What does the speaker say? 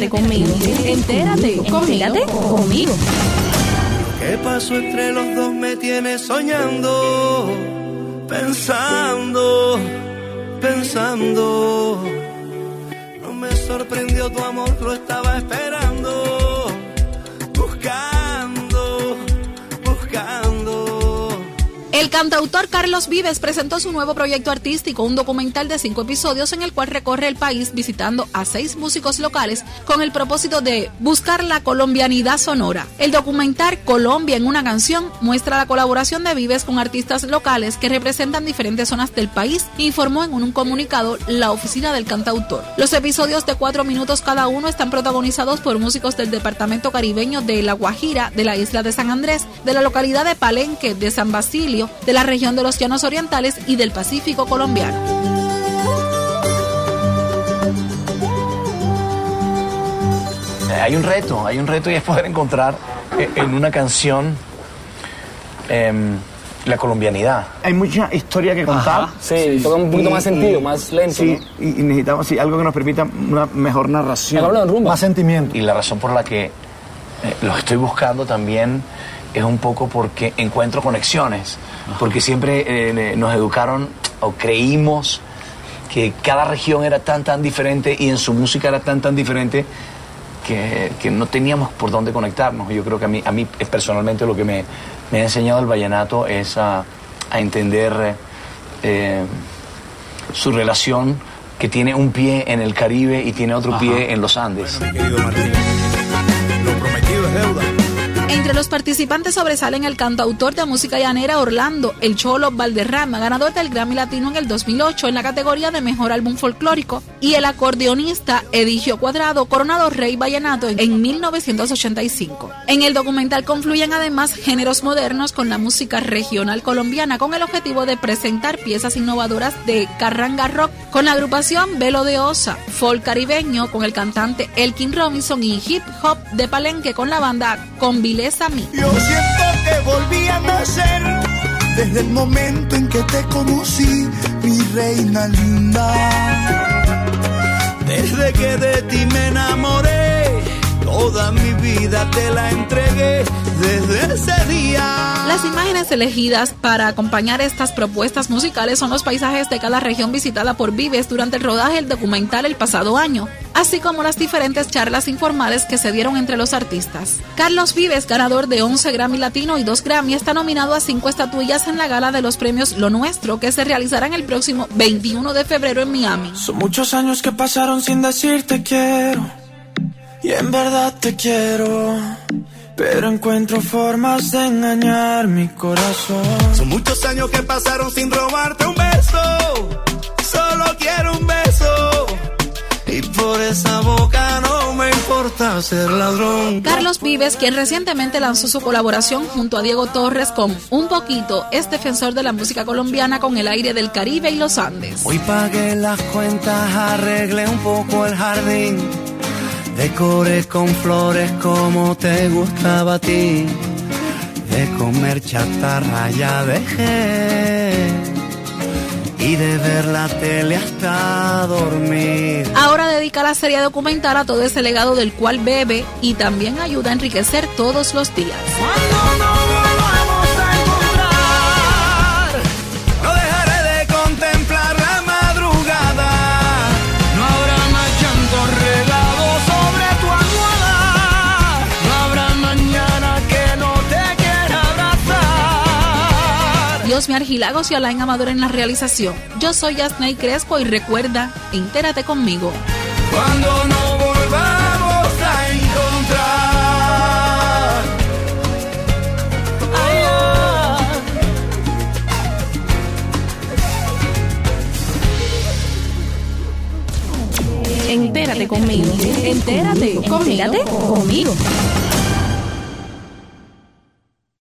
Entérate conmigo. Entérate conmigo. ¿Qué pasó entre los dos? Me tiene soñando, pensando. No me sorprendió tu amor, lo estaba esperando, buscando. El cantautor Carlos Vives presentó su nuevo proyecto artístico, un documental de 5 episodios en el cual recorre el país visitando a 6 músicos locales con el propósito de buscar la colombianidad sonora. El documental Colombia en una canción muestra la colaboración de Vives con artistas locales que representan diferentes zonas del país, informó en un comunicado la oficina del cantautor. Los episodios de 4 minutos cada uno están protagonizados por músicos del departamento caribeño de La Guajira, de la isla de San Andrés, de la localidad de Palenque, de San Basilio, de la región de los Llanos Orientales y del Pacífico colombiano. Hay un reto y es poder encontrar en una canción la colombianidad. Hay mucha historia que contar. Sí, toca un poquito más sentido, más lento. Sí, ¿no? y necesitamos algo que nos permita una mejor narración. Más sentimiento. Y la razón por la que los estoy buscando también es un poco porque encuentro conexiones, porque siempre nos educaron o creímos que cada región era tan diferente y en su música era tan diferente que no teníamos por dónde conectarnos. Yo creo que a mí personalmente lo que me ha enseñado el vallenato es a entender su relación, que tiene un pie en el Caribe y tiene otro pie en los Andes. Bueno, mi querido Martín, lo prometido es deuda. Entre los participantes sobresalen el cantautor de música llanera Orlando El Cholo Valderrama, ganador del Grammy Latino en el 2008 en la categoría de Mejor Álbum Folclórico, y el acordeonista Edigio Cuadrado, coronado Rey Vallenato en 1985. En el documental confluyen además géneros modernos con la música regional colombiana, con el objetivo de presentar piezas innovadoras de carranga rock con la agrupación Velo de Osa, folk caribeño con el cantante Elkin Robinson y hip hop de Palenque con la banda Convilés a mí. Yo siento que volví a nacer desde el momento en que te conocí, mi reina linda. Desde que de ti me enamoré, toda mi vida te la entregué desde ese día. Las imágenes elegidas para acompañar estas propuestas musicales son los paisajes de cada región visitada por Vives durante el rodaje del documental el pasado año, así como las diferentes charlas informales que se dieron entre los artistas. Carlos Vives, ganador de 11 Grammy Latino y 2 Grammy, está nominado a 5 estatuillas en la gala de los premios Lo Nuestro, que se realizarán el próximo 21 de febrero en Miami. Son muchos años que pasaron sin decirte quiero, y en verdad te quiero, pero encuentro formas de engañar mi corazón. Son muchos años que pasaron sin robarte un beso, solo quiero un beso, y por esa boca no me importa ser ladrón. Carlos Vives, quien recientemente lanzó su colaboración junto a Diego Torres con Un Poquito, es defensor de la música colombiana con el aire del Caribe y los Andes. Hoy pagué las cuentas, arreglé un poco el jardín, decoré con flores como te gustaba a ti, de comer chatarra ya dejé, y de ver la tele hasta dormir. Ahora dedica la serie documental a todo ese legado del cual bebe y también ayuda a enriquecer todos los días. Cuando no volvamos a encontrar, no dejaré de contemplar la madrugada. No habrá más llanto regado sobre tu almohada. No habrá mañana que no te quiera abrazar. Diosmi Argilagos y Alain Amador en la realización. Yo soy Yasney Crespo y recuerda, entérate conmigo. Cuando no volvamos a encontrar. Ay, Entérate conmigo. Entérate conmigo.